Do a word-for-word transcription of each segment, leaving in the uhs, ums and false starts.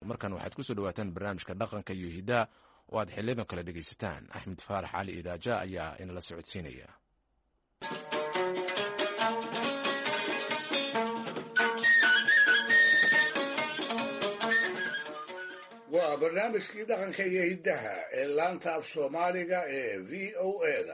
markan waxaad ku soo dhawaataan barnaamijka dhaqanka iyo hidaa oo aad xiliyadan kale dhegaysataan. axmed faarax cali idaaja ayaa inala socodsiinaya. waa barnaamijkii dhaqanka iyo hiddaha ee laanta af soomaaliga ee v o eda.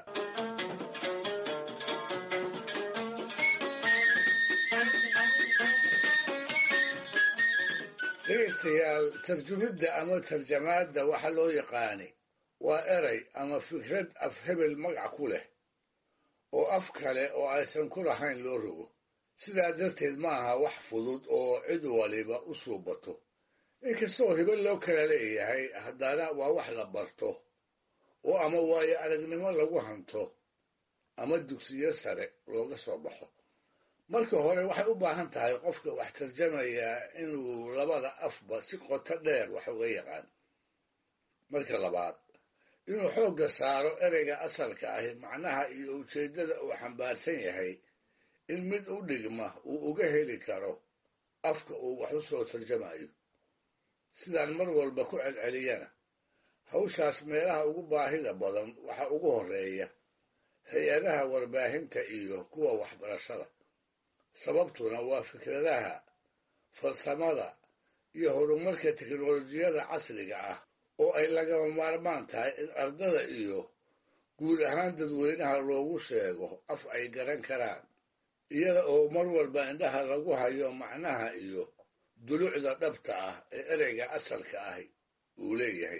dhegaystayaal, tarjumidda ama tarjamaadda waxa loo yaqaani waa erey ama fikrad af hebel magac ku leh oo af kale oo aysan ku lahayn loo rogo. sidaa darteed ma aha wax fudud oo cid waliba u suubato. inkastoo hebel loo kala leeyahay, haddana waa wax la barto oo ama waayo aragnimo lagu hanto ama dugsiyo sare looga soo baxo. marka hore waxay u baahan tahay qofka wax tarjamayaa inuu labada afba si qoto dheer wax uga yaqaan. marka labaad, inuu xoogga saaro ereyga asalka ahi macnaha iyo ujeeddada uu xambaarsan yahay in mid u dhigma uu uga heli karo afka uu wax u soo tarjamayo. sidaan mar walba ku celceliyana, hawshaas meelaha ugu baahida badan waxa ugu horreeya hay-adaha warbaahinta iyo kuwa waxbarashada. sababtuna waa fikradaha, farsamada iyo horumarka teknolojiyada casriga ah oo ay lagama maarmaan tahay in ardada iyo guud ahaan dadweynaha loogu sheego af ay garan karaan, iyada oo mar walba indhaha lagu hayo macnaha iyo dulucda dhabta ah ee ereyga asalka ahi uu leeyahay.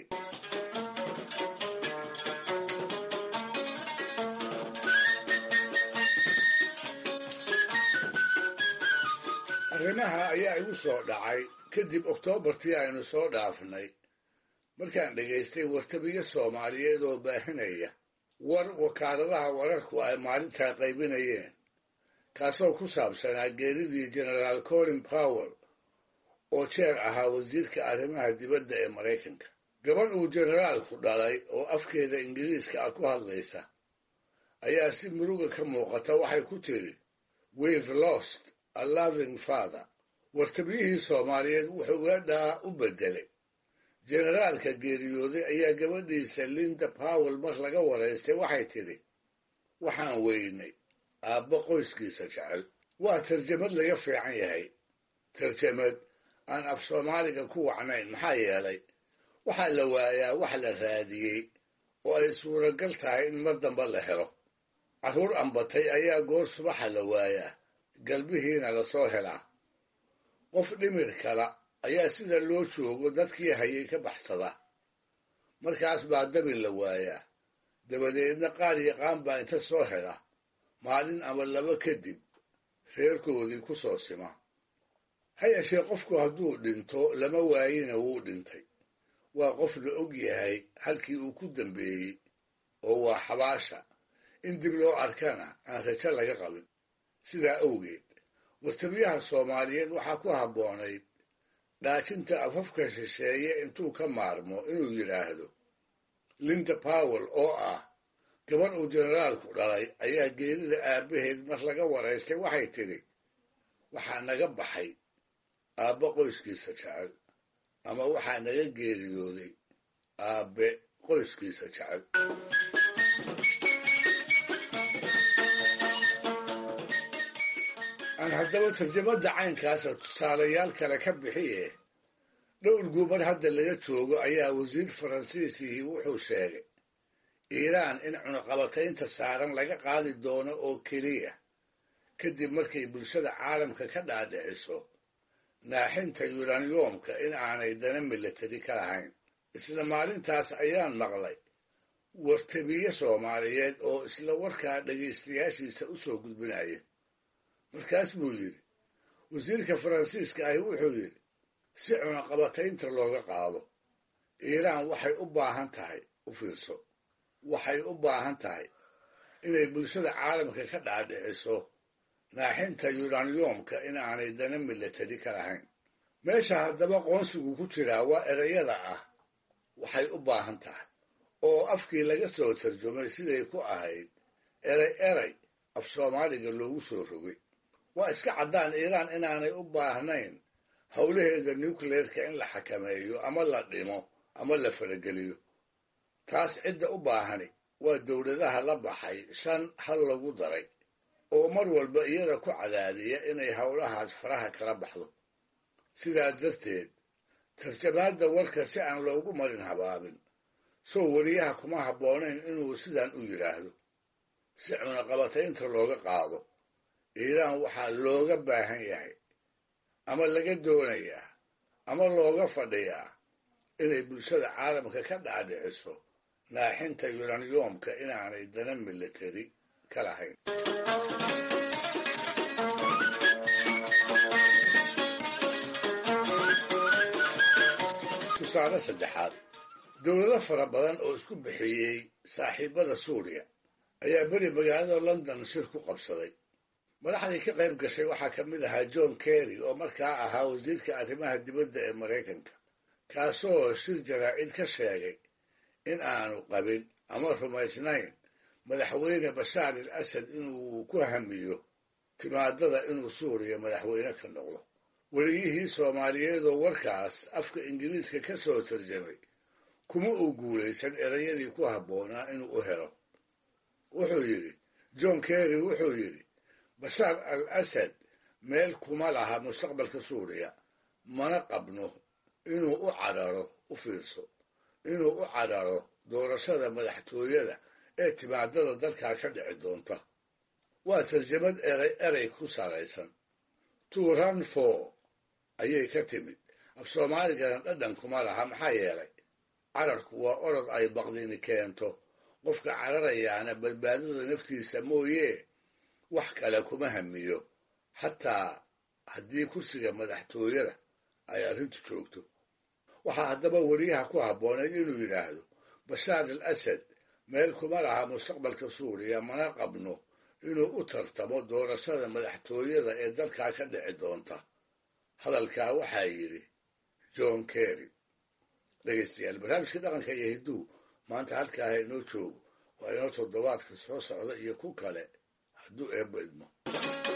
arrimaha ayaa igu soo dhacay kadib oktoobartii aynu soo dhaafnay markaan dhegaystay wartabiyo soomaaliyeed oo baahinaya war wakaaladaha wararku ay maalintaa qaybinayeen, kaasoo ku saabsanaa geeridii genaraal colin powell oo jeer ahaa wasiirka arrimaha dibadda ee maraykanka. gabadh uu generaalku dhalay oo afkeeda ingiriiska ah ku hadlaysa ayaa si muruga ka muuqata waxay ku tiri, we've lost a loving father. wartabiyihii soomaaliyeed wuxuu weedhaa u beddelay. generaalka geeriyooday ayaa gabadhiisa linda powell mar laga waraystay waxay tidhi, waxaan weynay aabbo qoyskiisa jecel. waa tarjamad laga fiican yahay, tarjamad aan af soomaaliga ku wacnayn. maxaa yeelay waxaa la waayaa wax la raadiyey oo ay suuragal tahay in mar damba la helo. carruur ambatay ayaa goor subaxa la waayaa, galbihiina lasoo helaa. qof dhimir kala ayaa sida loo joogo dadkii hayay ka baxsada. markaas baa dabil la waayaa, dabadeedna qaar yaqaan baa inta soo hela maalin ama laba kadib reerkoodii ku soo sima. ha yeeshee qofku hadduu dhinto lama waayina wuu dhintay. waa qof la og yahay halkii uu ku dambeeyey, oo waa xabaasha. in dib loo arkana aan rajo laga qabin. sidaa awgeed, wartabiyaha soomaaliyeed waxaa ku habboonayd dhaajinta afafka shisheeye intuu ka maarmo inuu yidhaahdo, linda powell oo ah gabadh uu generaalku dhalay ayaa geerida aabbaheed mar laga waraystay waxay tidhi, waxaa naga baxay aabbe qoyskiisa jecel, ama waxaa naga geeriyooday aabbe qoyskiisa jecel. aan haddaba tarjamadda caynkaasa tusaalayaal kale ka bixiye, dhowr gumar hadda laga joogo ayaa wasiir faransiisihii wuxuu sheegay iiraan in cunaqabataynta saaran laga qaadi doono oo keliya kadib markay bulshada caalamka ka dhaadhiciso naaxinta yuraniyomka in aanay dana milatari ka lahayn. isla maalintaas ayaan maqlay wartabiye soomaaliyeed oo isla warkaa dhegaystayaashiisa u soo gudbinaya. markaas buu yidhi, wasiirka faransiiska ahi wuxuu yidhi, si cunaqabataynta looga qaado iiraan waxay u baahan tahay, u fiirso, waxay u baahan tahay inay bulshada caalamka ka dhaadhiciso naaxinta yuraniyomka in aanay dana milatari ka lahayn. meesha haddaba qoonsigu ku jiraa waa ereyada ah waxay u baahan tahay, oo afkii laga soo tarjumay siday ku ahayd erey erey af soomaaliga loogu soo rogay. waa iska caddaan iiraan inaanay u baahnayn howlaheeda nucleerka in la xakameeyo ama la dhimo ama la farageliyo. taas cidda u baahani waa dowladaha la baxay shan hal lagu daray oo mar walba iyada ku cadaadiya inay howlahaas faraha kala baxdo. sidaa darteed tarjamaadda warka si aan loogu marin habaabin soo wariyaha kuma habboonayn inuu sidan u yidhaahdo. si cunaqabataynta looga qaado iiraan waxaa looga baahan yahay ama laga doonayaa ama looga fadhiyaa inay bulshada caalamka ka dhaadhiciso naaxinta yuraniyomka inaanay dana militari ka lahayn. tusaale saddexaad, dowlado fara badan oo isku bixiyey saaxiibada suuriya ayaa beri magaalada london shir ku qabsaday. madaxdii ka qayb gashay waxaa ka mid ahaa john kerry oo markaa ahaa wasiirka arrimaha dibadda ee maraykanka, kaasoo shir jaraa'id ka sheegay in aanu qabin ama rumaysnayn madaxweyne bashaar al asad inuu ku hamiyo timaadada inuu suuriya madaxweyne ka noqdo. weliyihii soomaaliyeed oo warkaas afka ingiriiska ka soo tarjamay kuma uu guulaysan erayadii ku habboonaa inuu u helo. wuxuu yidhi john kerry wuxuu yidhi bashaar al asad meel kuma laha mustaqbalka suuriya, mana qabno inuu u cararo u fiirso inuu u cararo doorashada madaxtooyada ee timaadada dalkaa ka dhici doonta. waa tarjamad eray erey ku salaysan. to run for ayay ka timid. af soomaaligana dhadhan kuma laha, maxaa yeelay cararku waa orod ay baqdini keento. qofka cararayaana badbaadada naftiisa mooye wax kale kuma hamiyo, xataa haddii kursiga madaxtooyada ay arrintu joogto. waxaa haddaba weriyaha ku habbooneed inuu yidhaahdo bashaar al asad meel kuma laha mustaqbalka suuriya, mana qabno inuu u tartamo doorashada madaxtooyada ee dalkaa ka dhici doonta. hadalkaa waxaa yidhi john kerry. dhegaystayaal, barnaamijka dhaqanka iyo hidduu maanta halkaaha inoo joogo. waa inoo toddobaadka soo socda iyo ku kale hadduu eebba idmo.